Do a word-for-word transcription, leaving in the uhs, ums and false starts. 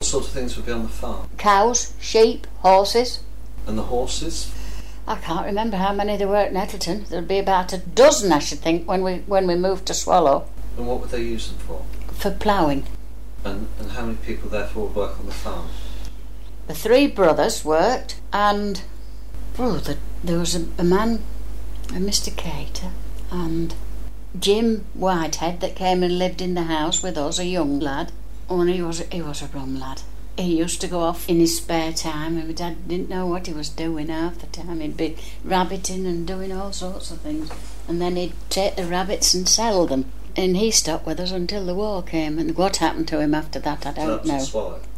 sort of things would be on the farm? Cows, sheep, horses. And the horses? I can't remember how many there were at Nettleton. There'd be about a dozen, I should think, when we when we moved to Swallow. And what would they use them for? For ploughing. And and how many people therefore would work on the farm? The three brothers worked, and oh, the, there was a, a man, a Mister Cater, and Jim Whitehead that came and lived in the house with us, a young lad. Oh, and he was he was a rum lad. He used to go off in his spare time, and my dad didn't know what he was doing half the time. He'd be rabbiting and doing all sorts of things, and then he'd take the rabbits and sell them. And he stopped with us until the war came, and what happened to him after that I don't so that was know. in Swallow?